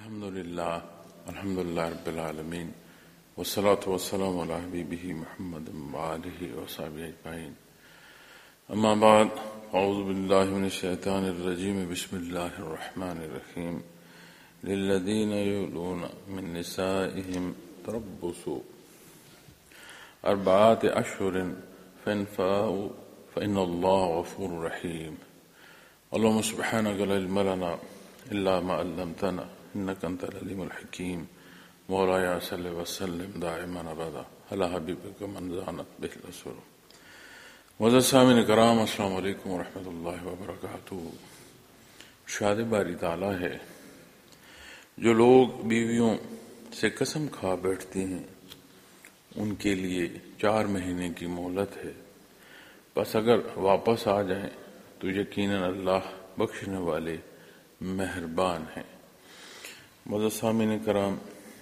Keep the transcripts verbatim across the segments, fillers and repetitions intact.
الحمد للہ الحمد للہ رب العالمین والصلاة والسلام علی حبیبہ محمد وآلہ وصحبہ اجمعین اما بعد اعوذ باللہ من الشیطان الرجیم بسم اللہ الرحمن الرحیم للذین یؤلون من نسائہم تربص اربعۃ اشہر فإن فاؤوا فإن اللہ غفور رحیم اللهم سبحانک لا علم لنا الا ما علمتنا انك انت العليم الحكيم مولاي صل وسلم دائما ابدا على حبيبك من زانت به الاسر معزز سامعین کرام، السلام علیکم ورحمۃ اللہ وبرکاتہ۔ شاد باری تعالیٰ ہے جو لوگ بیویوں سے قسم کھا بیٹھتے ہیں ان کے لیے چار مہینے کی مہلت ہے، بس اگر واپس آ جائیں تو یقیناً اللہ بخشنے والے مہربان ہیں۔ معزز سامعین کرام،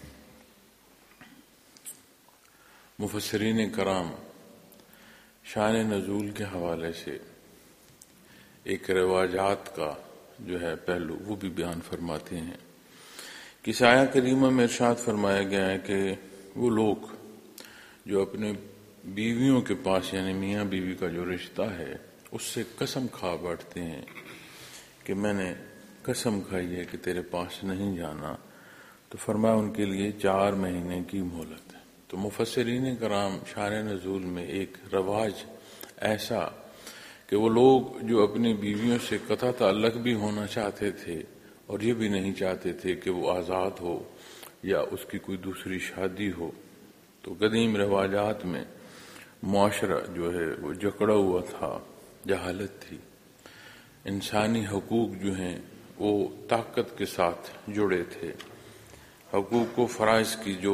مفسرین کرام شان نزول کے حوالے سے ایک رواجات کا جو ہے پہلو وہ بھی بیان فرماتے ہیں کہ آیہ کریمہ میں ارشاد فرمایا گیا ہے کہ وہ لوگ جو اپنے بیویوں کے پاس یعنی میاں بیوی کا جو رشتہ ہے اس سے قسم کھا بیٹھتے ہیں کہ میں نے قسم کھائی ہے کہ تیرے پاس نہیں جانا، تو فرمایا ان کے لیے چار مہینے کی مہلت ہے۔ تو مفسرین کرام شان نزول میں ایک رواج ایسا کہ وہ لوگ جو اپنی بیویوں سے قطع تعلق بھی ہونا چاہتے تھے اور یہ بھی نہیں چاہتے تھے کہ وہ آزاد ہو یا اس کی کوئی دوسری شادی ہو، تو قدیم رواجات میں معاشرہ جو ہے وہ جکڑا ہوا تھا، جہالت تھی، انسانی حقوق جو ہیں وہ طاقت کے ساتھ جڑے تھے، حقوق و فرائض کی جو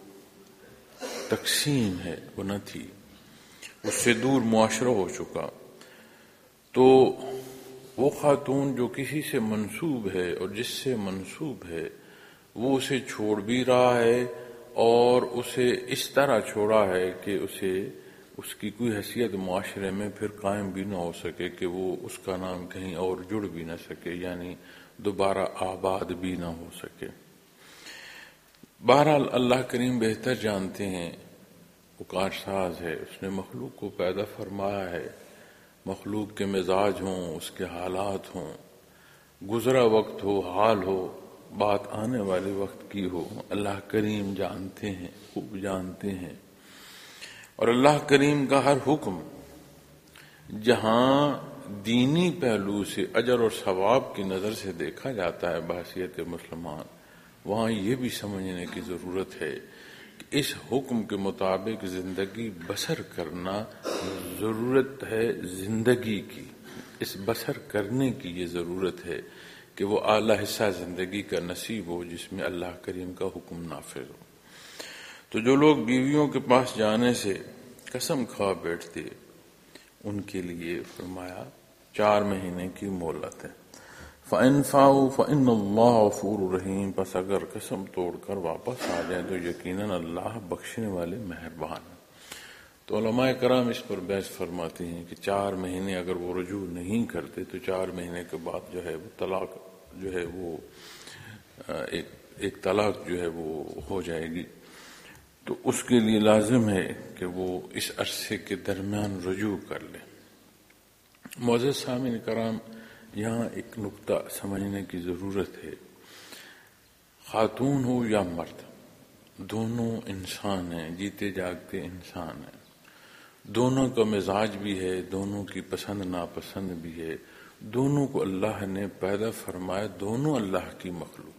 تقسیم ہے وہ نہ تھی، اس سے دور معاشرہ ہو چکا۔ تو وہ خاتون جو کسی سے منسوب ہے اور جس سے منسوب ہے وہ اسے چھوڑ بھی رہا ہے اور اسے اس طرح چھوڑا ہے کہ اسے اس کی کوئی حیثیت معاشرے میں پھر قائم بھی نہ ہو سکے کہ وہ اس کا نام کہیں اور جڑ بھی نہ سکے، یعنی دوبارہ آباد بھی نہ ہو سکے۔ بہرحال اللہ کریم بہتر جانتے ہیں، وہ کارساز ہے، اس نے مخلوق کو پیدا فرمایا ہے، مخلوق کے مزاج ہوں، اس کے حالات ہوں، گزرا وقت ہو، حال ہو، بات آنے والے وقت کی ہو، اللہ کریم جانتے ہیں، خوب جانتے ہیں۔ اور اللہ کریم کا ہر حکم جہاں دینی پہلو سے اجر اور ثواب کی نظر سے دیکھا جاتا ہے بحیثیت مسلمان، وہاں یہ بھی سمجھنے کی ضرورت ہے کہ اس حکم کے مطابق زندگی بسر کرنا ضرورت ہے زندگی کی، اس بسر کرنے کی یہ ضرورت ہے کہ وہ اعلیٰ حصہ زندگی کا نصیب ہو جس میں اللہ کریم کا حکم نافذ ہو۔ تو جو لوگ بیویوں کے پاس جانے سے قسم کھا بیٹھتے ان کے لیے فرمایا چار مہینے کی مہلت ہے۔ فَإِن فَاؤوا فَإِنَّ اللَّهَ غَفُورٌ رَحِيمٌ، پس اگر قسم توڑ کر واپس آ جائیں تو یقیناً اللہ بخشنے والے مہربان ہیں۔ تو علماء کرام اس پر بحث فرماتے ہیں کہ چار مہینے اگر وہ رجوع نہیں کرتے تو چار مہینے کے بعد جو ہے وہ طلاق جو ہے وہ ایک ایک طلاق جو ہے وہ ہو جائے گی، تو اس کے لیے لازم ہے کہ وہ اس عرصے کے درمیان رجوع کر لیں۔ معزز سامعین کرام، یہاں ایک نقطہ سمجھنے کی ضرورت ہے، خاتون ہو یا مرد دونوں انسان ہیں، جیتے جاگتے انسان ہیں، دونوں کا مزاج بھی ہے، دونوں کی پسند ناپسند بھی ہے، دونوں کو اللہ نے پیدا فرمایا، دونوں اللہ کی مخلوق۔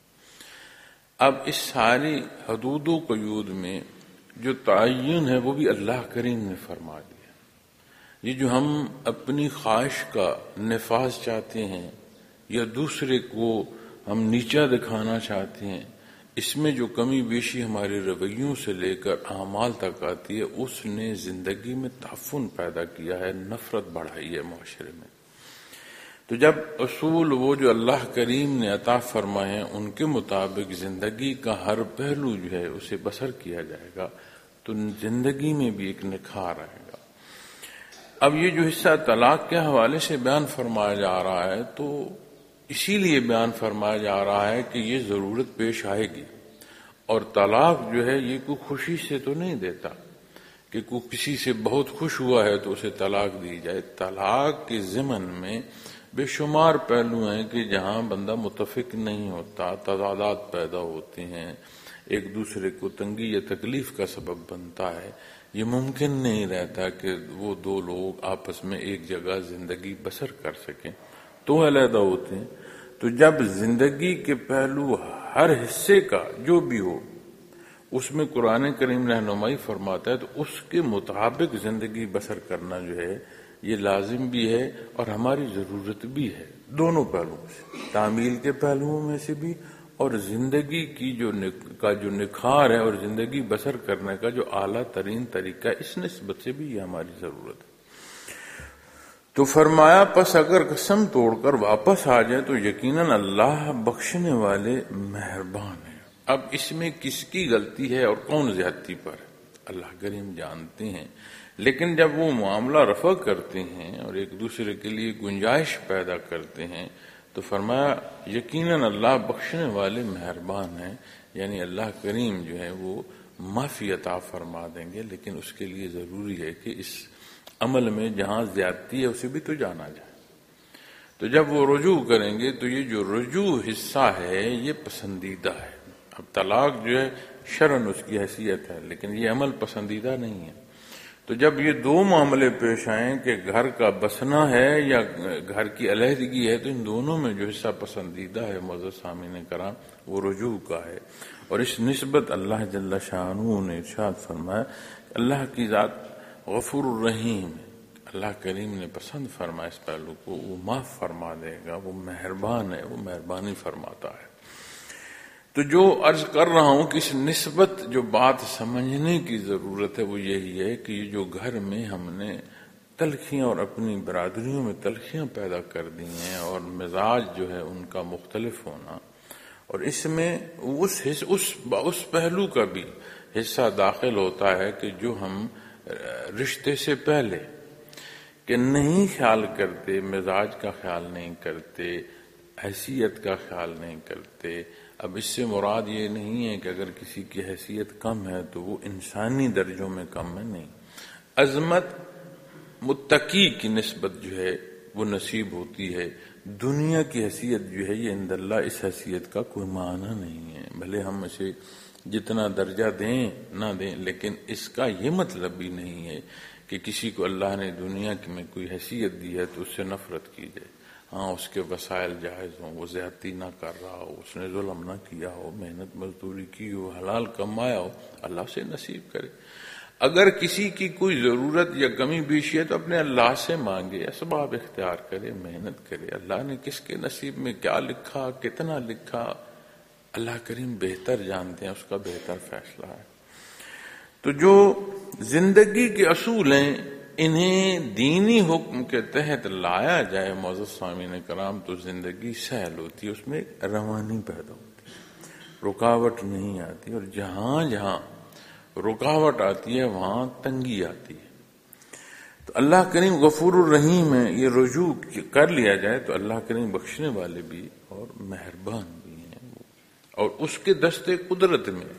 اب اس ساری حدود و قیود میں جو تعین ہے وہ بھی اللہ کریم نے فرما دیا۔ یہ جو ہم اپنی خواہش کا نفاذ چاہتے ہیں یا دوسرے کو ہم نیچا دکھانا چاہتے ہیں، اس میں جو کمی بیشی ہمارے رویوں سے لے کر اعمال تک آتی ہے، اس نے زندگی میں تعفن پیدا کیا ہے، نفرت بڑھائی ہے معاشرے میں۔ تو جب اصول وہ جو اللہ کریم نے عطا فرمائے ہیں ان کے مطابق زندگی کا ہر پہلو جو ہے اسے بسر کیا جائے گا تو زندگی میں بھی ایک نکھار آئے گا۔ اب یہ جو حصہ طلاق کے حوالے سے بیان فرمایا جا رہا ہے تو اسی لیے بیان فرمایا جا رہا ہے کہ یہ ضرورت پیش آئے گی، اور طلاق جو ہے یہ کوئی خوشی سے تو نہیں دیتا کہ کوئی کسی سے بہت خوش ہوا ہے تو اسے طلاق دی جائے۔ طلاق کے ضمن میں بے شمار پہلو ہیں کہ جہاں بندہ متفق نہیں ہوتا، تضادات پیدا ہوتے ہیں، ایک دوسرے کو تنگی یا تکلیف کا سبب بنتا ہے، یہ ممکن نہیں رہتا کہ وہ دو لوگ آپس میں ایک جگہ زندگی بسر کر سکیں، تو علیحدہ ہوتے ہیں۔ تو جب زندگی کے پہلو ہر حصے کا جو بھی ہو اس میں قرآن کریم رہنمائی فرماتا ہے، تو اس کے مطابق زندگی بسر کرنا جو ہے یہ لازم بھی ہے اور ہماری ضرورت بھی ہے، دونوں پہلوؤں سے، تعمیل کے پہلوؤں میں سے بھی اور زندگی کی جو کا جو نکھار ہے اور زندگی بسر کرنے کا جو اعلیٰ ترین طریقہ، اس نسبت سے بھی یہ ہماری ضرورت ہے۔ تو فرمایا پس اگر قسم توڑ کر واپس آ جائے تو یقیناً اللہ بخشنے والے مہربان ہیں۔ اب اس میں کس کی غلطی ہے اور کون زیادتی پر ہے اللہ کریم جانتے ہیں، لیکن جب وہ معاملہ رفع کرتے ہیں اور ایک دوسرے کے لیے گنجائش پیدا کرتے ہیں تو فرمایا یقیناً اللہ بخشنے والے مہربان ہیں، یعنی اللہ کریم جو ہے وہ معافی عطا فرما دیں گے، لیکن اس کے لیے ضروری ہے کہ اس عمل میں جہاں زیادتی ہے اسے بھی تو جانا جائے۔ تو جب وہ رجوع کریں گے تو یہ جو رجوع حصہ ہے یہ پسندیدہ ہے۔ اب طلاق جو ہے شرعاً اس کی حیثیت ہے، لیکن یہ عمل پسندیدہ نہیں ہے۔ تو جب یہ دو معاملے پیش آئیں کہ گھر کا بسنا ہے یا گھر کی علیحدگی ہے، تو ان دونوں میں جو حصہ پسندیدہ ہے معزز سامعین کرام وہ رجوع کا ہے، اور اس نسبت اللہ جل شانہ نے ارشاد فرمایا اللہ کی ذات غفور الرحیم، اللہ کریم نے پسند فرمایا اس پہلو کو، وہ معاف فرما دے گا، وہ مہربان ہے، وہ مہربانی فرماتا ہے۔ تو جو عرض کر رہا ہوں کہ اس نسبت جو بات سمجھنے کی ضرورت ہے وہ یہی ہے کہ یہ جو گھر میں ہم نے تلخیاں اور اپنی برادریوں میں تلخیاں پیدا کر دی ہیں اور مزاج جو ہے ان کا مختلف ہونا، اور اس میں اس اس اس پہلو کا بھی حصہ داخل ہوتا ہے کہ جو ہم رشتے سے پہلے کہ نہیں خیال کرتے، مزاج کا خیال نہیں کرتے، حیثیت کا خیال نہیں کرتے۔ اب اس سے مراد یہ نہیں ہے کہ اگر کسی کی حیثیت کم ہے تو وہ انسانی درجوں میں کم ہے، نہیں، عظمت متقی کی نسبت جو ہے وہ نصیب ہوتی ہے، دنیا کی حیثیت جو ہے یہ عند اللہ اس حیثیت کا کوئی معنی نہیں ہے، بھلے ہم اسے جتنا درجہ دیں نہ دیں، لیکن اس کا یہ مطلب بھی نہیں ہے کہ کسی کو اللہ نے دنیا میں کوئی حیثیت دی ہے تو اس سے نفرت کی جائے۔ ہاں اس کے وسائل جائز ہوں، وہ زیادتی نہ کر رہا ہو، اس نے ظلم نہ کیا ہو، محنت مزدوری کی ہو، حلال کمایا ہو، اللہ سے نصیب کرے۔ اگر کسی کی کوئی ضرورت یا کمی بیشی ہے تو اپنے اللہ سے مانگے، اسباب اختیار کرے، محنت کرے۔ اللہ نے کس کے نصیب میں کیا لکھا، کتنا لکھا، اللہ کریم بہتر جانتے ہیں، اس کا بہتر فیصلہ ہے۔ تو جو زندگی کے اصول ہیں انہیں دینی حکم کے تحت لایا جائے معزز سامعین کرام تو زندگی سہل ہوتی ہے، اس میں روانی پیدا ہوتی ہے، رکاوٹ نہیں آتی، اور جہاں جہاں رکاوٹ آتی ہے وہاں تنگی آتی ہے۔ تو اللہ کریم غفور الرحیم ہے، یہ رجوع کر لیا جائے تو اللہ کریم بخشنے والے بھی اور مہربان بھی ہیں، اور اس کے دستے قدرت میں۔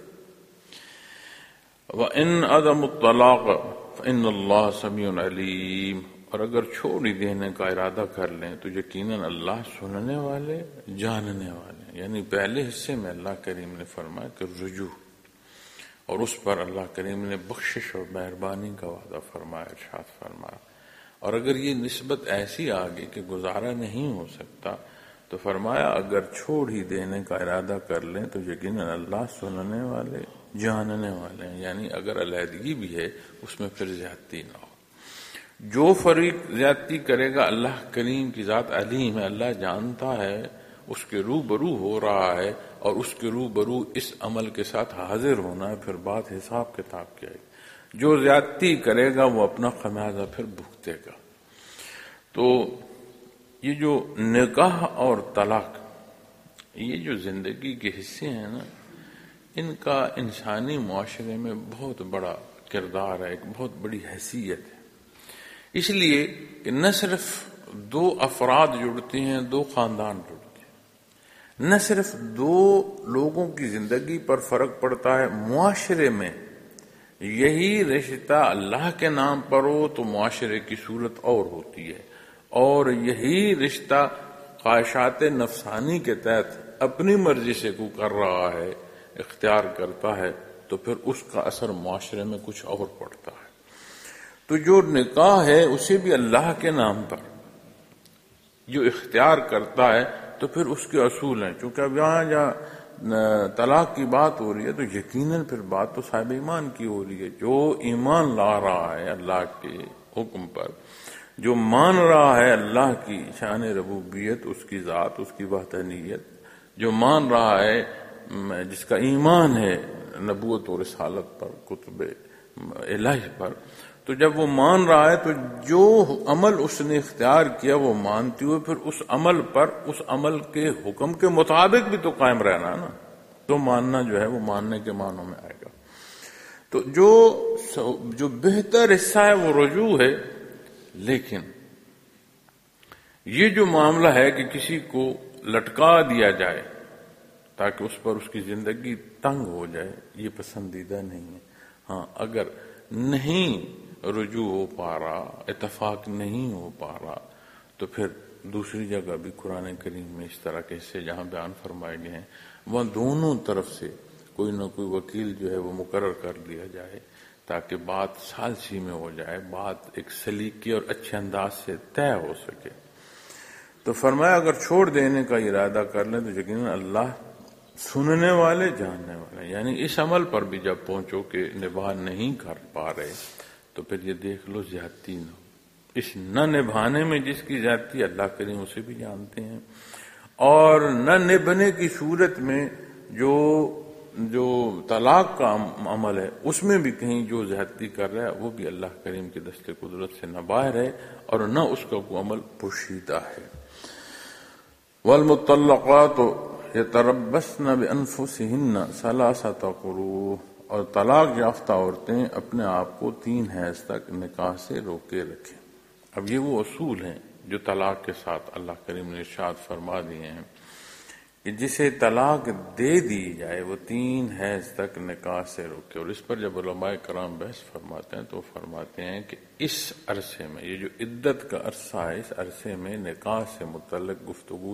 وَإِنْ عَدَمُ الطَّلَاقَ فَإِنَّ اللَّهَ سَمِيعٌ عَلِيمٌ، اور اگر چھوڑ ہی دینے کا ارادہ کر لیں تو یقیناً اللہ سننے والے جاننے والے، یعنی پہلے حصے میں اللہ کریم نے فرمایا کہ رجوع، اور اس پر اللہ کریم نے بخشش اور مہربانی کا وعدہ فرمایا، ارشاد فرمایا۔ اور اگر یہ نسبت ایسی آگے کہ گزارا نہیں ہو سکتا تو فرمایا اگر چھوڑ ہی دینے کا ارادہ کر لیں تو یقیناً اللہ سننے والے جاننے والے ہیں، یعنی اگر علیحدگی بھی ہے اس میں پھر زیادتی نہ ہو۔ جو فریق زیادتی کرے گا اللہ کریم کی ذات علیم ہے، اللہ جانتا ہے، اس کے روبرو ہو رہا ہے، اور اس کے روبرو اس عمل کے ساتھ حاضر ہونا ہے، پھر بات حساب کتاب کی آئے گی۔ جو زیادتی کرے گا وہ اپنا خمیازہ پھر بھگتے گا۔ تو یہ جو نکاح اور طلاق، یہ جو زندگی کے حصے ہیں نا، ان کا انسانی معاشرے میں بہت بڑا کردار ہے، ایک بہت بڑی حیثیت ہے، اس لیے کہ نہ صرف دو افراد جڑتے ہیں، دو خاندان جڑتے ہیں۔ نہ صرف دو لوگوں کی زندگی پر فرق پڑتا ہے، معاشرے میں یہی رشتہ اللہ کے نام پر ہو تو معاشرے کی صورت اور ہوتی ہے، اور یہی رشتہ خواہشات نفسانی کے تحت اپنی مرضی سے کو کر رہا ہے، اختیار کرتا ہے، تو پھر اس کا اثر معاشرے میں کچھ اور پڑتا ہے۔ تو جو نکاح ہے اسے بھی اللہ کے نام پر جو اختیار کرتا ہے تو پھر اس کے اصول ہیں، چونکہ اب یہاں جہاں طلاق کی بات ہو رہی ہے تو یقیناً پھر بات تو صاحب ایمان کی ہو رہی ہے، جو ایمان لا رہا ہے اللہ کے حکم پر، جو مان رہا ہے اللہ کی شان ربوبیت، اس کی ذات، اس کی وحدانیت، جو مان رہا ہے، جس کا ایمان ہے نبوت اور رسالت پر، کتب الہی پر، تو جب وہ مان رہا ہے تو جو عمل اس نے اختیار کیا وہ مانتے ہوئے پھر اس عمل پر، اس عمل کے حکم کے مطابق بھی تو قائم رہنا نا، تو ماننا جو ہے وہ ماننے کے معنوں میں آئے گا۔ تو جو جو بہتر حصہ ہے وہ رجوع ہے، لیکن یہ جو معاملہ ہے کہ کسی کو لٹکا دیا جائے تاکہ اس پر اس کی زندگی تنگ ہو جائے، یہ پسندیدہ نہیں ہے۔ ہاں اگر نہیں رجوع ہو پا رہا، اتفاق نہیں ہو پا رہا، تو پھر دوسری جگہ بھی قرآن کریم میں اس طرح کے حصے جہاں بیان فرمائے گئے ہیں وہاں دونوں طرف سے کوئی نہ کوئی وکیل جو ہے وہ مقرر کر دیا جائے تاکہ بات ثالثی میں ہو جائے، بات ایک سلیقے اور اچھے انداز سے طے ہو سکے۔ تو فرمایا اگر چھوڑ دینے کا ارادہ کر لیں تو یقیناً اللہ سننے والے، جاننے والے، یعنی اس عمل پر بھی جب پہنچو کہ نبھا نہیں کر پا رہے تو پھر یہ دیکھ لو زیادتی نہ ہو۔ اس نہ نبھانے میں جس کی زیادتی اللہ کریم اسے بھی جانتے ہیں، اور نہ نبھنے کی صورت میں جو جو طلاق کا عمل ہے اس میں بھی کہیں جو زیادتی کر رہا ہے وہ بھی اللہ کریم کے دست قدرت سے نہ باہر ہے اور نہ اس کا کوئی عمل پوشیدہ ہے۔ والمطلقات یتربصن بانفسہن ثلاثۃ قروء، اور طلاق یافتہ عورتیں اپنے آپ کو تین حیض تک نکاح سے روکے رکھیں۔ اب یہ وہ اصول ہیں جو طلاق کے ساتھ اللہ کریم نے ارشاد فرما دیے ہیں کہ جسے طلاق دے دی جائے وہ تین حیض تک نکاح سے روکے۔ اور اس پر جب علماء کرام بحث فرماتے ہیں تو فرماتے ہیں کہ اس عرصے میں، یہ جو عدت کا عرصہ ہے، اس عرصے میں نکاح سے متعلق گفتگو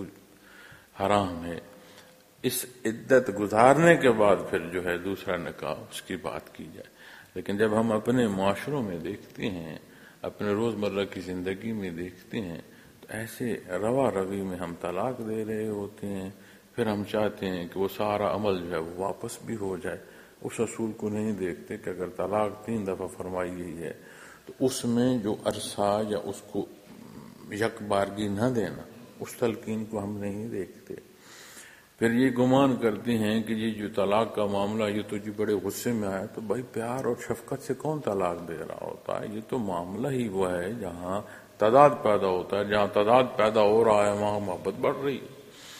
حرام ہے۔ اس عدت گزارنے کے بعد پھر جو ہے دوسرا نکاح اس کی بات کی جائے۔ لیکن جب ہم اپنے معاشروں میں دیکھتے ہیں، اپنے روزمرہ کی زندگی میں دیکھتے ہیں، تو ایسے روا روی میں ہم طلاق دے رہے ہوتے ہیں، پھر ہم چاہتے ہیں کہ وہ سارا عمل جو ہے وہ واپس بھی ہو جائے۔ اس اصول کو نہیں دیکھتے کہ اگر طلاق تین دفعہ فرمائی گئی ہے تو اس میں جو عرصہ یا اس کو یک بارگی نہ دینا، اس تلقین کو ہم نہیں دیکھتے۔ پھر یہ گمان کرتے ہیں کہ یہ جو طلاق کا معاملہ یہ تو جی بڑے غصے میں آیا، تو بھائی پیار اور شفقت سے کون طلاق دے رہا ہوتا ہے؟ یہ تو معاملہ ہی وہ ہے جہاں تعداد پیدا ہوتا ہے، جہاں تعداد پیدا ہو رہا ہے وہاں محبت بڑھ رہی ہے۔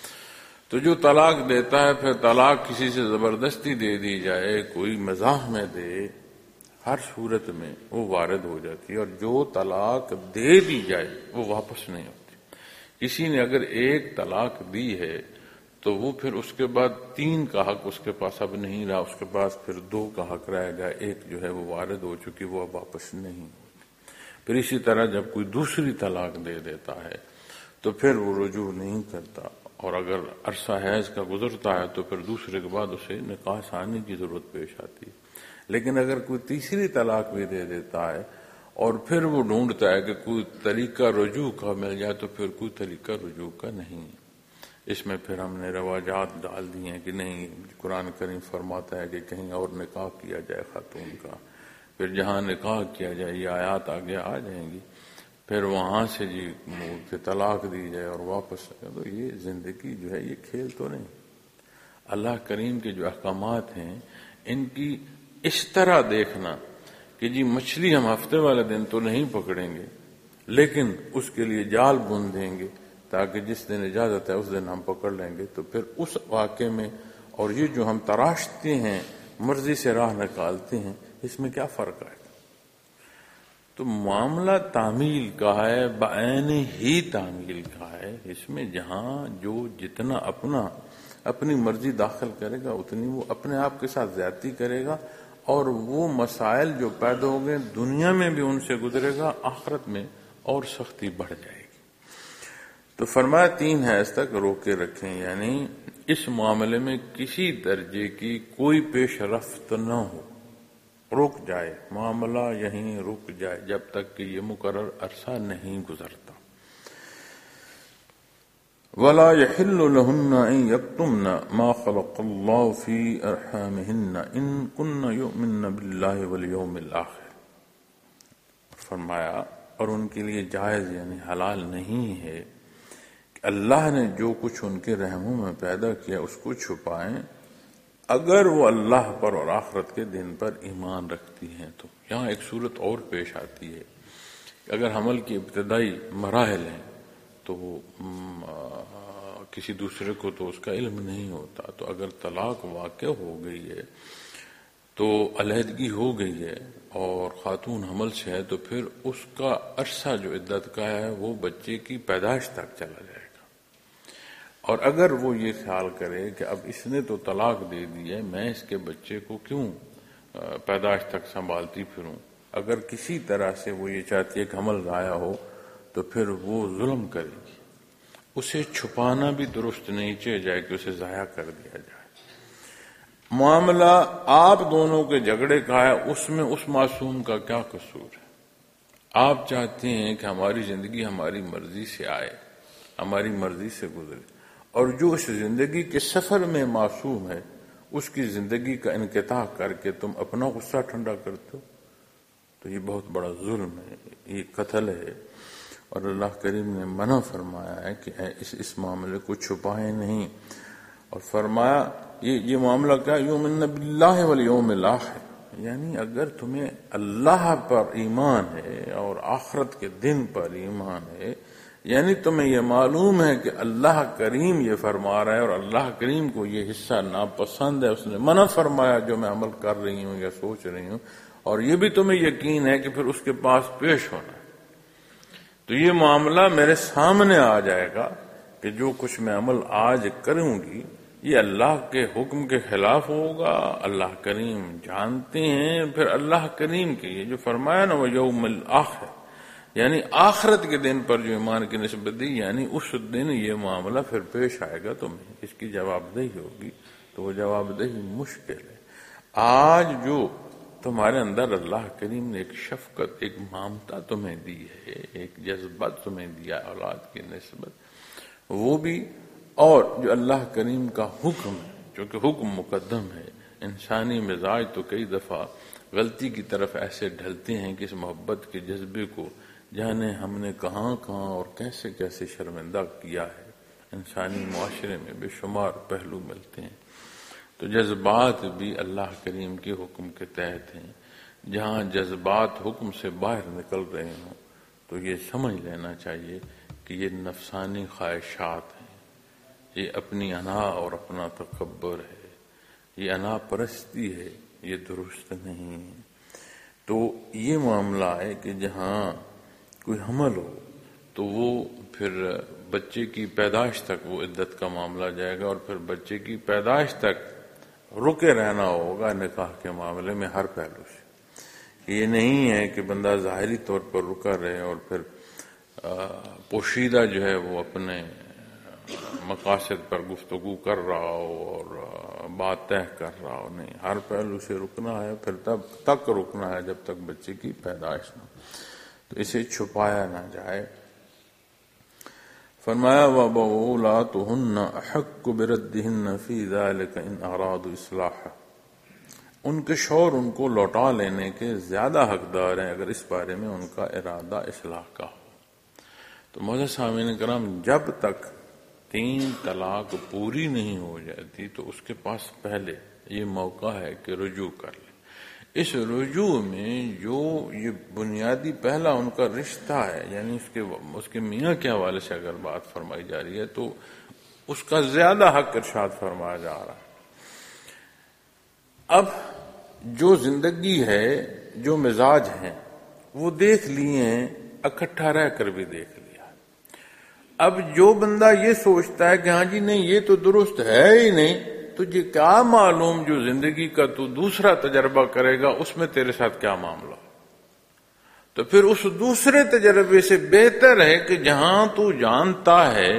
تو جو طلاق دیتا ہے پھر طلاق کسی سے زبردستی دے دی جائے، کوئی مزاح میں دے، ہر صورت میں وہ وارد ہو جاتی ہے، اور جو طلاق دے دی جائے وہ واپس نہیں ہوتی۔ کسی نے اگر ایک طلاق دی ہے تو وہ پھر اس کے بعد تین کا حق اس کے پاس اب نہیں رہا، اس کے پاس پھر دو کا حق رہ گیا، ایک جو ہے وہ وارد ہو چکی، وہ اب واپس نہیں ہوتی۔ پھر اسی طرح جب کوئی دوسری طلاق دے دیتا ہے تو پھر وہ رجوع نہیں کرتا، اور اگر عرصہ حیض کا گزرتا ہے تو پھر دوسرے کے بعد اسے نکاح ثانی کی ضرورت پیش آتی ہے۔ لیکن اگر کوئی تیسری طلاق بھی دے دیتا ہے اور پھر وہ ڈھونڈتا ہے کہ کوئی طریقہ رجوع کا مل جائے تو پھر کوئی طریقہ رجوع کا نہیں ہے۔ اس میں پھر ہم نے رواجات ڈال دی ہیں کہ نہیں، قرآن کریم فرماتا ہے کہ کہیں اور نکاح کیا جائے خاتون کا، پھر جہاں نکاح کیا جائے یہ آیات آگے آ جائیں گی، پھر وہاں سے جی کہ طلاق دی جائے اور واپس، تو یہ زندگی جو ہے یہ کھیل تو نہیں۔ اللہ کریم کے جو احکامات ہیں ان کی اس طرح دیکھنا کہ جی مچھلی ہم ہفتے والے دن تو نہیں پکڑیں گے لیکن اس کے لیے جال بن دیں گے تاکہ جس دن اجازت ہے اس دن ہم پکڑ لیں گے، تو پھر اس واقعے میں اور یہ جو ہم تراشتے ہیں، مرضی سے راہ نکالتے ہیں، اس میں کیا فرق ہے؟ تو معاملہ تعمیل کا ہے، بعین ہی تعمیل کا ہے، اس میں جہاں جو جتنا اپنا اپنی مرضی داخل کرے گا اتنی وہ اپنے آپ کے ساتھ زیادتی کرے گا، اور وہ مسائل جو پیدا ہو گئے دنیا میں بھی ان سے گزرے گا، آخرت میں اور سختی بڑھ جائے گی۔ تو فرمایا تین حیض تک روکے رکھیں، یعنی اس معاملے میں کسی درجے کی کوئی پیش رفت نہ ہو، رک جائے معاملہ، یہیں رک جائے جب تک کہ یہ مقرر عرصہ نہیں گزرتا۔ وَلَا يَحِلُّ لَهُنَّ أَن يَكْتُمْنَ مَا خَلَقَ اللَّهُ فِي أَرْحَامِهِنَّ إِن كُنَّ يُؤْمِنَّ بِاللَّهِ وَالْيَوْمِ الْآخِرِ۔ فرمایا اور ان کے لیے جائز یعنی حلال نہیں ہے کہ اللہ نے جو کچھ ان کے رحموں میں پیدا کیا اس کو چھپائیں، اگر وہ اللہ پر اور آخرت کے دن پر ایمان رکھتی ہیں تو۔ یہاں ایک صورت اور پیش آتی ہے کہ اگر حمل کی ابتدائی مراحل ہیں تو کسی دوسرے کو تو اس کا علم نہیں ہوتا، تو اگر طلاق واقع ہو گئی ہے تو علیحدگی ہو گئی ہے اور خاتون حمل سے ہے، تو پھر اس کا عرصہ جو عدت کا ہے وہ بچے کی پیدائش تک چلا جائے گا۔ اور اگر وہ یہ خیال کرے کہ اب اس نے تو طلاق دے دی ہے، میں اس کے بچے کو کیوں پیدائش تک سنبھالتی پھروں، اگر کسی طرح سے وہ یہ چاہتی ہے کہ حمل ضائع ہو تو پھر وہ ظلم کرے گی۔ اسے چھپانا بھی درست نہیں چاہیے جائے کہ اسے ضائع کر دیا جائے۔ معاملہ آپ دونوں کے جھگڑے کا ہے، اس میں اس معصوم کا کیا قصور ہے؟ آپ چاہتے ہیں کہ ہماری زندگی ہماری مرضی سے آئے، ہماری مرضی سے گزرے، اور جو اس زندگی کے سفر میں معصوم ہے اس کی زندگی کا انقطاع کر کے تم اپنا غصہ ٹھنڈا کرتے ہو، تو یہ بہت بڑا ظلم ہے، یہ قتل ہے۔ اور اللہ کریم نے منع فرمایا ہے کہ اس اس معاملے کو چھپائیں نہیں، اور فرمایا یہ یہ معاملہ کیا، یؤمن باللہ والیوم الآخر، یعنی اگر تمہیں اللہ پر ایمان ہے اور آخرت کے دن پر ایمان ہے، یعنی تمہیں یہ معلوم ہے کہ اللہ کریم یہ فرما رہا ہے اور اللہ کریم کو یہ حصہ ناپسند ہے، اس نے منع فرمایا جو میں عمل کر رہی ہوں یا سوچ رہی ہوں، اور یہ بھی تمہیں یقین ہے کہ پھر اس کے پاس پیش ہونا ہے، تو یہ معاملہ میرے سامنے آ جائے گا کہ جو کچھ میں عمل آج کروں گی یہ اللہ کے حکم کے خلاف ہوگا، اللہ کریم جانتے ہیں۔ پھر اللہ کریم کے یہ جو فرمایا نا وہ یوم الآخر، یعنی آخرت کے دن پر جو ایمان کی نسبت دی، یعنی اس دن یہ معاملہ پھر پیش آئے گا تمہیں، اس کی جواب دہی ہوگی، تو وہ جواب دہی مشکل ہے۔ آج جو تمہارے اندر اللہ کریم نے ایک شفقت، ایک ممتا تمہیں دی ہے، ایک جذبہ تمہیں دیا اولاد کی نسبت، وہ بھی، اور جو اللہ کریم کا حکم ہے، چونکہ حکم مقدم ہے، انسانی مزاج تو کئی دفعہ غلطی کی طرف ایسے ڈھلتے ہیں کہ اس محبت کے جذبے کو جانے ہم نے کہاں کہاں اور کیسے کیسے شرمندہ کیا ہے۔ انسانی معاشرے میں بے شمار پہلو ملتے ہیں، تو جذبات بھی اللہ کریم کے حکم کے تحت ہیں۔ جہاں جذبات حکم سے باہر نکل رہے ہوں تو یہ سمجھ لینا چاہیے کہ یہ نفسانی خواہشات ہیں، یہ اپنی انا اور اپنا تکبر ہے، یہ انا پرستی ہے، یہ درست نہیں ہے۔ تو یہ معاملہ ہے کہ جہاں کوئی حمل ہو تو وہ پھر بچے کی پیدائش تک وہ عدت کا معاملہ جائے گا، اور پھر بچے کی پیدائش تک رکے رہنا ہوگا نکاح کے معاملے میں ہر پہلو سے۔ یہ نہیں ہے کہ بندہ ظاہری طور پر رکا رہے اور پھر پوشیدہ جو ہے وہ اپنے مقاصد پر گفتگو کر رہا ہو اور بات طے کر رہا ہو، نہیں، ہر پہلو سے رکنا ہے، پھر تب تک رکنا ہے جب تک بچے کی پیدائش نہ، تو اسے چھپایا نہ جائے۔ فرمایا وَبَعُولَاتُهُنَّ أَحَقُّ بِرَدِّهِنَّ فِي ذَلِكَ إِنْ أَرَادُوا إِصْلَاحًا، ان کے شوہر ان کو لوٹا لینے کے زیادہ حقدار ہیں اگر اس بارے میں ان کا ارادہ اصلاح کا ہو۔ تو معزز سامعین کرام، جب تک تین طلاق پوری نہیں ہو جاتی تو اس کے پاس پہلے یہ موقع ہے کہ رجوع کر لے۔ اس رجوع میں جو یہ بنیادی پہلا ان کا رشتہ ہے، یعنی اس کے اس کے میاں کے حوالے سے اگر بات فرمائی جا رہی ہے تو اس کا زیادہ حق ارشاد فرمایا جا رہا ہے۔ اب جو زندگی ہے، جو مزاج ہیں، وہ دیکھ لیے، اکٹھا رہ کر بھی دیکھ لیا۔ اب جو بندہ یہ سوچتا ہے کہ ہاں جی نہیں یہ تو درست ہے ہی نہیں، تجھے کیا معلوم جو زندگی کا تو دوسرا تجربہ کرے گا اس میں تیرے ساتھ کیا معاملہ، تو پھر اس دوسرے تجربے سے بہتر ہے کہ جہاں تو جانتا ہے،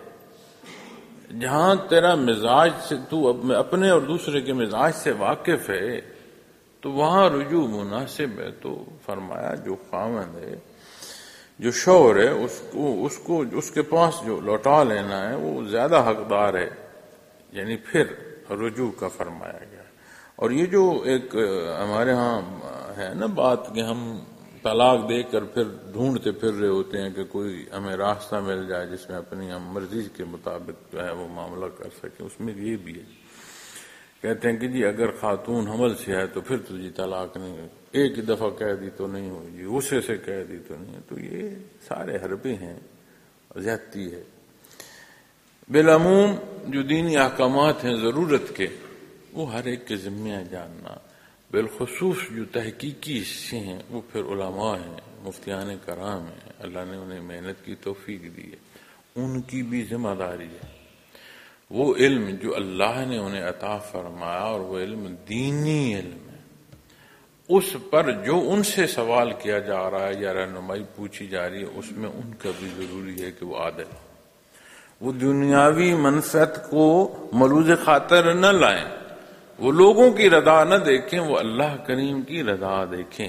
جہاں تیرا مزاج سے تو اپنے اور دوسرے کے مزاج سے واقف ہے، تو وہاں رجوع مناسب ہے۔ تو فرمایا جو خاوند ہے، جو شوہر ہے، اس کو اس کو اس کے پاس جو لوٹا لینا ہے وہ زیادہ حقدار ہے، یعنی پھر رجوع کا فرمایا گیا۔ اور یہ جو ایک ہمارے ہاں ہے نا بات کہ ہم طلاق دے کر پھر ڈھونڈتے پھر رہے ہوتے ہیں کہ کوئی ہمیں راستہ مل جائے جس میں اپنی ہم مرضی کے مطابق جو ہے وہ معاملہ کر سکیں، اس میں یہ بھی ہے، کہتے ہیں کہ جی اگر خاتون حمل سے ہے تو پھر تو جی طلاق نہیں ہوئی، ایک ہی دفعہ کہہ دی تو نہیں ہوئی، جی غصے سے کہہ دی تو نہیں، تو یہ سارے حربے ہیں، زیادتی ہے۔ بالعموم جو دینی احکامات ہیں ضرورت کے، وہ ہر ایک کے ذمہ جاننا، بالخصوص جو تحقیقی حصے ہیں وہ پھر علماء ہیں، مفتیان کرام ہیں، اللہ نے انہیں محنت کی توفیق دی ہے، ان کی بھی ذمہ داری ہے۔ وہ علم جو اللہ نے انہیں عطا فرمایا اور وہ علم دینی علم ہے، اس پر جو ان سے سوال کیا جا رہا ہے یا رہنمائی پوچھی جا رہی ہے اس میں ان کا بھی ضروری ہے کہ وہ عادل ہو، وہ دنیاوی منفعت کو ملوذ خاطر نہ لائیں، وہ لوگوں کی رضا نہ دیکھیں، وہ اللہ کریم کی رضا دیکھیں۔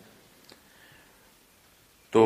تو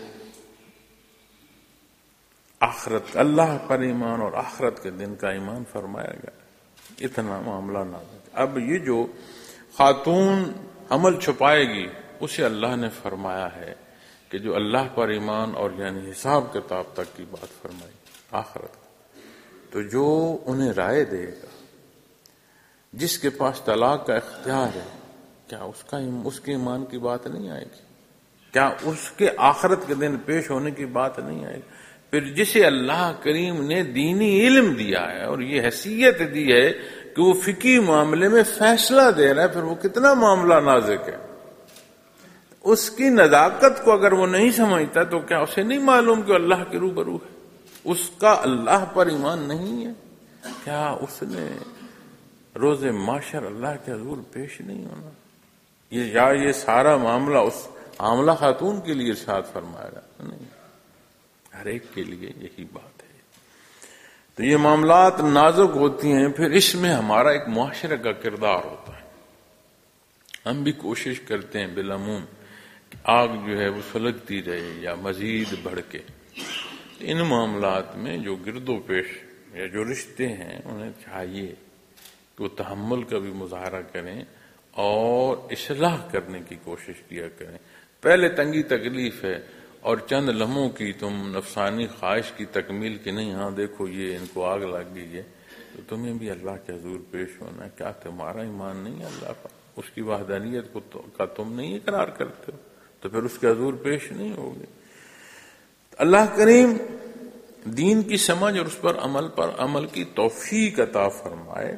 آخرت، اللہ پر ایمان اور آخرت کے دن کا ایمان فرمایا گیا، اتنا معاملہ نہ دیکھ۔ اب یہ جو خاتون عمل چھپائے گی اسے اللہ نے فرمایا ہے کہ جو اللہ پر ایمان اور یعنی حساب کتاب تک کی بات فرمائی آخرت، تو جو انہیں رائے دے گا، جس کے پاس طلاق کا اختیار ہے، کیا اس کا اس کے ایمان کی بات نہیں آئے گی؟ کیا اس کے آخرت کے دن پیش ہونے کی بات نہیں آئے گی؟ پھر جسے اللہ کریم نے دینی علم دیا ہے اور یہ حیثیت دی ہے کہ وہ فقہی معاملے میں فیصلہ دے رہا ہے، پھر وہ کتنا معاملہ نازک ہے۔ اس کی نزاکت کو اگر وہ نہیں سمجھتا تو کیا اسے نہیں معلوم کہ اللہ کے روبرو ہے؟ اس کا اللہ پر ایمان نہیں ہے؟ کیا اس نے روز معاشر اللہ کے حضور پیش نہیں ہونا؟ یہ یا یہ سارا معاملہ اس عاملہ خاتون کے لیے ارشاد فرمایا گیا نہیں، ہر ایک کے لیے یہی بات ہے۔ تو یہ معاملات نازک ہوتی ہیں، پھر اس میں ہمارا ایک معاشرہ کا کردار ہوتا ہے۔ ہم بھی کوشش کرتے ہیں بالعموم کہ آگ جو ہے وہ سلگتی رہے یا مزید بڑھ کے، ان معاملات میں جو گرد و پیش یا جو رشتے ہیں انہیں چاہیے کہ وہ تحمل کا بھی مظاہرہ کریں اور اصلاح کرنے کی کوشش کیا کریں۔ پہلے تنگی تکلیف ہے اور چند لمحوں کی تم نفسانی خواہش کی تکمیل کی نہیں، ہاں دیکھو یہ ان کو آگ لگ گئی ہے، تو تمہیں بھی اللہ کے حضور پیش ہونا ہے۔ کیا تمہارا ایمان نہیں ہے اللہ پر؟ اس کی وحدانیت کو کا تم نہیں اقرار کرتے ہو تو پھر اس کے حضور پیش نہیں ہوگے۔ اللہ کریم دین کی سمجھ اور اس پر عمل پر عمل کی توفیق عطا فرمائے۔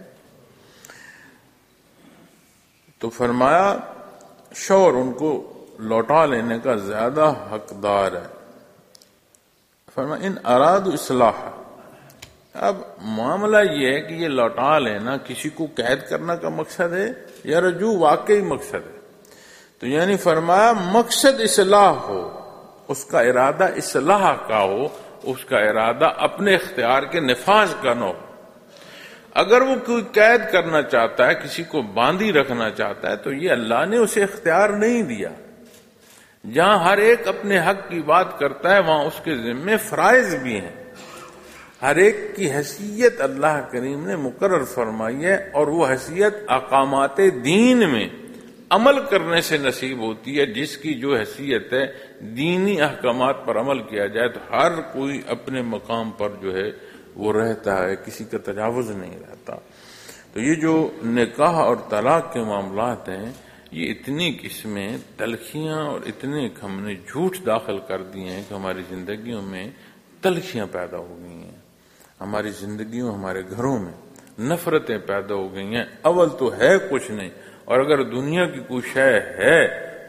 تو فرمایا شوہر ان کو لوٹا لینے کا زیادہ حقدار ہے۔ فرمایا ان اراد اصلاح، اب معاملہ یہ ہے کہ یہ لوٹا لینا کسی کو قید کرنا کا مقصد ہے یا رجوع واقعی مقصد ہے؟ تو یعنی فرمایا مقصد اصلاح ہو، اس کا ارادہ اصلاح کا ہو، اس کا ارادہ اپنے اختیار کے نفاذ کا نہ ہو۔ اگر وہ کوئی قید کرنا چاہتا ہے، کسی کو باندھی رکھنا چاہتا ہے، تو یہ اللہ نے اسے اختیار نہیں دیا۔ جہاں ہر ایک اپنے حق کی بات کرتا ہے وہاں اس کے ذمے فرائض بھی ہیں، ہر ایک کی حیثیت اللہ کریم نے مقرر فرمائی ہے، اور وہ حیثیت احکامات دین میں عمل کرنے سے نصیب ہوتی ہے۔ جس کی جو حیثیت ہے دینی احکامات پر عمل کیا جائے تو ہر کوئی اپنے مقام پر جو ہے وہ رہتا ہے، کسی کا تجاوز نہیں رہتا۔ تو یہ جو نکاح اور طلاق کے معاملات ہیں، یہ اتنی اس میں تلخیاں اور اتنے ہم نے جھوٹ داخل کر دیے ہیں کہ ہماری زندگیوں میں تلخیاں پیدا ہو گئی ہیں، ہماری زندگیوں ہمارے گھروں میں نفرتیں پیدا ہو گئی ہیں۔ اول تو ہے کچھ نہیں، اور اگر دنیا کی کوئی شے ہے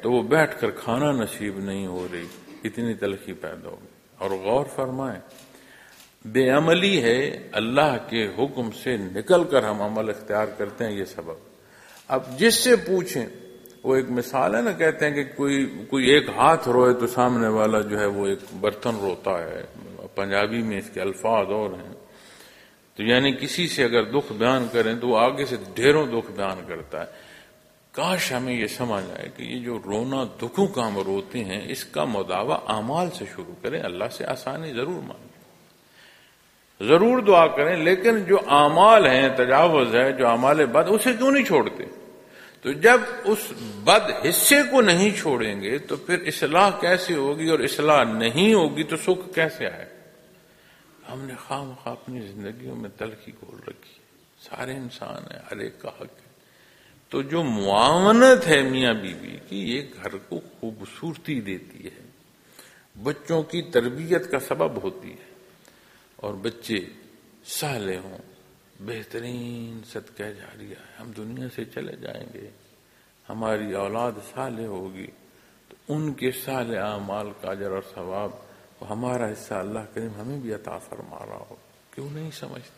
تو وہ بیٹھ کر کھانا نصیب نہیں ہو رہی، اتنی تلخی پیدا ہوگی۔ اور غور فرمائیں، بے عملی ہے، اللہ کے حکم سے نکل کر ہم عمل اختیار کرتے ہیں، یہ سبب۔ اب جس سے پوچھیں، وہ ایک مثال ہے نا، کہتے ہیں کہ کوئی کوئی ایک ہاتھ روئے تو سامنے والا جو ہے وہ ایک برتن روتا ہے، پنجابی میں اس کے الفاظ اور ہیں۔ تو یعنی کسی سے اگر دکھ بیان کریں تو وہ آگے سے ڈھیروں دکھ بیان کرتا ہے۔ کاش ہمیں یہ سمجھ آئے کہ یہ جو رونا دکھوں کا ہم روتے ہیں، اس کا مداوع اعمال سے شروع کریں، اللہ سے آسانی ضرور مانگیں، ضرور دعا کریں، لیکن جو اعمال ہیں، تجاوز ہے، جو اعمال بد، اسے کیوں نہیں چھوڑتے؟ تو جب اس بد حصے کو نہیں چھوڑیں گے تو پھر اصلاح کیسے ہوگی؟ اور اصلاح نہیں ہوگی تو سکھ کیسے آئے؟ ہم نے خواہ مخواہ اپنی زندگیوں میں تلخی گھول رکھی ہے۔ سارے انسان ہیں، ہر ایک کا حق ہے۔ تو جو معاونت ہے میاں بیوی کی، یہ گھر کو خوبصورتی دیتی ہے، بچوں کی تربیت کا سبب ہوتی ہے، اور بچے صالح ہوں، بہترین صدقہ جاریہ ہے۔ ہم دنیا سے چلے جائیں گے، ہماری اولاد صالح ہوگی تو ان کے صالح اعمال کا اجر اور ثواب، ہمارا حصہ اللہ کریم ہمیں بھی عطا فرما رہا ہو۔ کیوں نہیں سمجھتے؟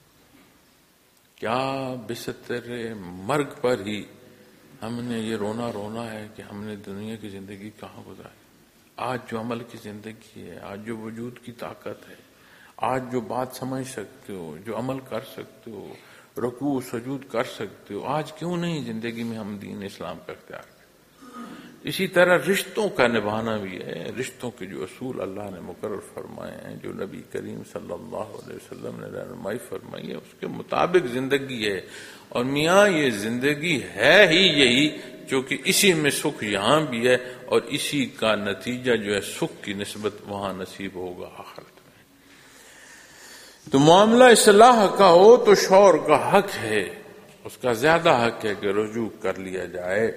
کیا بستر مرگ پر ہی ہم نے یہ رونا رونا ہے کہ ہم نے دنیا کی زندگی کہاں گزاری؟ آج جو عمل کی زندگی ہے، آج جو وجود کی طاقت ہے، آج جو بات سمجھ سکتے ہو، جو عمل کر سکتے ہو، رکوع سجود کر سکتے ہو، آج کیوں نہیں زندگی میں ہم دین اسلام کا اختیار کریں؟ اسی طرح رشتوں کا نبھانا بھی ہے، رشتوں کے جو اصول اللہ نے مقرر فرمائے ہیں، جو نبی کریم صلی اللہ علیہ وسلم نے رہنمائی فرمائی ہے، اس کے مطابق زندگی ہے۔ اور میاں یہ زندگی ہے ہی یہی، کیونکہ اسی میں سکھ یہاں بھی ہے، اور اسی کا نتیجہ جو ہے سکھ کی نسبت وہاں نصیب ہوگا آخرت میں۔ تو معاملہ اصلاح کا ہو تو شوہر کا حق ہے، اس کا زیادہ حق ہے کہ رجوع کر لیا جائے۔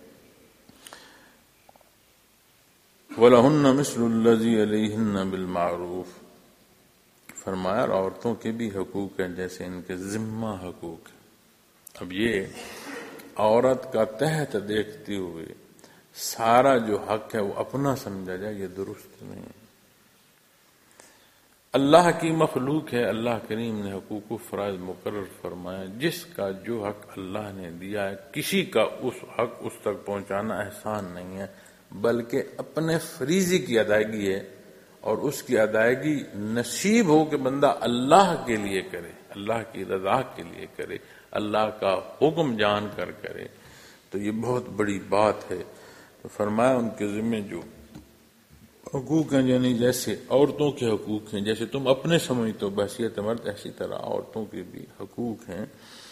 وَلَهُنَّ مِثْلُ الَّذِي عَلَيْهِنَّ بِالْمَعْرُوفِ، فرمایا عورتوں کے بھی حقوق ہیں جیسے ان کے ذمہ حقوق ہیں۔ اب یہ عورت کا تحت دیکھتے ہوئے سارا جو حق ہے وہ اپنا سمجھا جائے، یہ درست نہیں ہے۔ اللہ کی مخلوق ہے، اللہ کریم نے حقوق و فرائض مقرر فرمایا، جس کا جو حق اللہ نے دیا ہے، کسی کا اس حق اس تک پہنچانا احسان نہیں ہے، بلکہ اپنے فریضے کی ادائیگی ہے، اور اس کی ادائیگی نصیب ہو کہ بندہ اللہ کے لیے کرے، اللہ کی رضا کے لیے کرے، اللہ کا حکم جان کر کرے، تو یہ بہت بڑی بات ہے۔ تو فرمایا ان کے ذمہ جو حقوق ہیں، یعنی جیسے عورتوں کے حقوق ہیں، جیسے تم اپنے سمجھتے ہو بحیثیت مرد، اسی طرح عورتوں کے بھی حقوق ہیں۔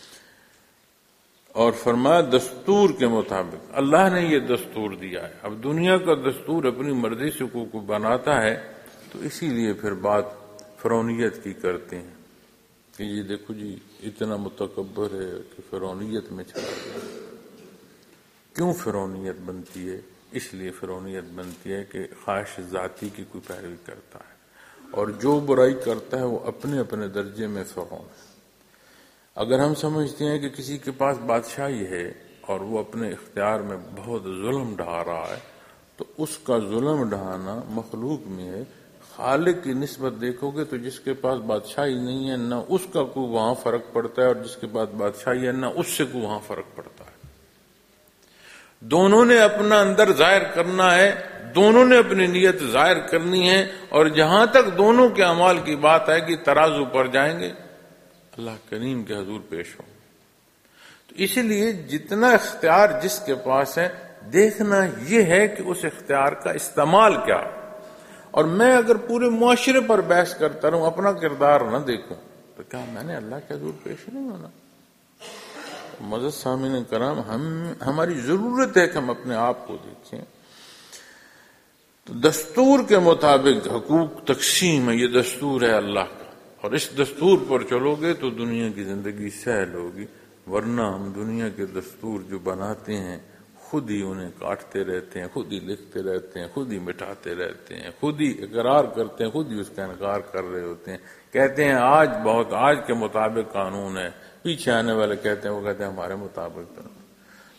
اور فرمایا دستور کے مطابق، اللہ نے یہ دستور دیا ہے۔ اب دنیا کا دستور اپنی مرضی سے کو بناتا ہے، تو اسی لیے پھر بات فرعونیت کی کرتے ہیں کہ یہ دیکھو جی اتنا متکبر ہے کہ فرعونیت میں چلا گیا۔ کیوں فرعونیت بنتی ہے؟ اس لیے فرعونیت بنتی ہے کہ خواہش ذاتی کی کوئی پیروی کرتا ہے، اور جو برائی کرتا ہے وہ اپنے اپنے درجے میں فرعون ہے۔ اگر ہم سمجھتے ہیں کہ کسی کے پاس بادشاہی ہے اور وہ اپنے اختیار میں بہت ظلم ڈھا رہا ہے، تو اس کا ظلم ڈھانا مخلوق میں ہے۔ خالق کی نسبت دیکھو گے تو جس کے پاس بادشاہی نہیں ہے، نہ اس کا کوئی وہاں فرق پڑتا ہے، اور جس کے پاس بادشاہی ہے نہ اس سے کوئی وہاں فرق پڑتا ہے۔ دونوں نے اپنا اندر ظاہر کرنا ہے، دونوں نے اپنی نیت ظاہر کرنی ہے، اور جہاں تک دونوں کے اعمال کی بات ہے کہ ترازو پر جائیں گے، اللہ کریم کے حضور پیش ہوں۔ تو اسی لیے جتنا اختیار جس کے پاس ہے، دیکھنا یہ ہے کہ اس اختیار کا استعمال کیا۔ اور میں اگر پورے معاشرے پر بحث کرتا رہوں، اپنا کردار نہ دیکھوں، تو کیا میں نے اللہ کے حضور پیش نہیں ہونا؟ معزز سامعین کرام، ہم ہماری ضرورت ہے کہ ہم اپنے آپ کو دیکھیں۔ تو دستور کے مطابق حقوق تقسیم ہے، یہ دستور ہے اللہ کا، اور اس دستور پر چلو گے تو دنیا کی زندگی سہل ہوگی۔ ورنہ ہم دنیا کے دستور جو بناتے ہیں، خود ہی انہیں کاٹتے رہتے ہیں، خود ہی لکھتے رہتے ہیں، خود ہی مٹاتے رہتے ہیں، خود ہی اقرار کرتے ہیں، خود ہی اس کا انکار کر رہے ہوتے ہیں۔ کہتے ہیں آج بہت آج کے مطابق قانون ہے، پیچھے آنے والے کہتے ہیں وہ کہتے ہیں ہمارے مطابق۔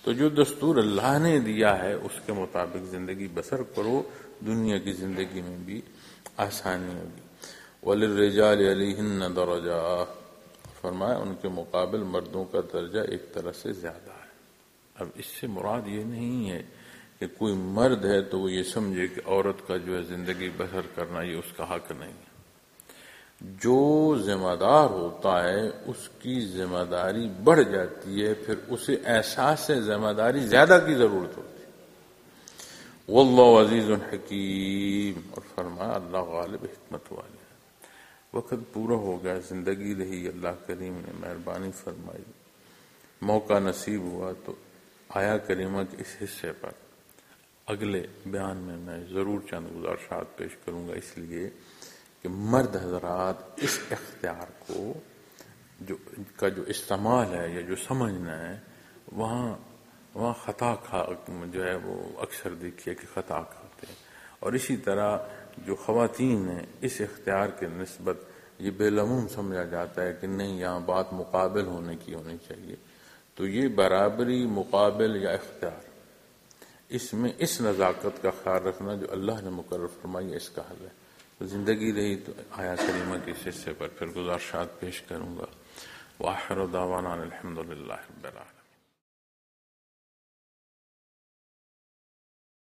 تو جو دستور اللہ نے دیا ہے اس کے مطابق زندگی بسر کرو، دنیا کی زندگی میں بھی آسانی ہوگی۔ وَلِلرِّجَالِ عَلَيْهِنَّ دَرَجَاتٌ، فرمایا ان کے مقابل مردوں کا درجہ ایک طرح سے زیادہ ہے۔ اب اس سے مراد یہ نہیں ہے کہ کوئی مرد ہے تو وہ یہ سمجھے کہ عورت کا جو ہے زندگی بسر کرنا یہ اس کا حق نہیں ہے۔ جو ذمہ دار ہوتا ہے اس کی ذمہ داری بڑھ جاتی ہے، پھر اسے احساس ذمہ داری زیادہ کی ضرورت ہوتی ہے۔ واللہ عزیز حکیم، اور فرمایا اللہ غالب حکمت والے ہے۔ وقت پورا ہو گیا، زندگی رہی، اللہ کریم نے مہربانی فرمائی، موقع نصیب ہوا تو آیا کریمہ کے اس حصے پر اگلے بیان میں میں ضرور چند گزارشات پیش کروں گا، اس لیے کہ مرد حضرات اس اختیار کو جو کا جو استعمال ہے یا جو سمجھنا ہے وہاں وہاں خطا کھا جو ہے وہ اکثر دیکھیے کہ خطا کھاتے ہیں، اور اسی طرح جو خواتین ہیں اس اختیار کے نسبت یہ بے لموم سمجھا جاتا ہے کہ نہیں یہاں بات مقابل ہونے کی ہونی چاہیے۔ تو یہ برابری، مقابل یا اختیار، اس میں اس نزاکت کا خیال رکھنا جو اللہ نے مقرر فرمائی ہے، اس کا حل ہے۔ تو زندگی رہی تو آیا کریمہ کے اس حصے پر پھر گزارشات پیش کروں گا۔ وآخر دعوانا الحمد للہ رب العالمین۔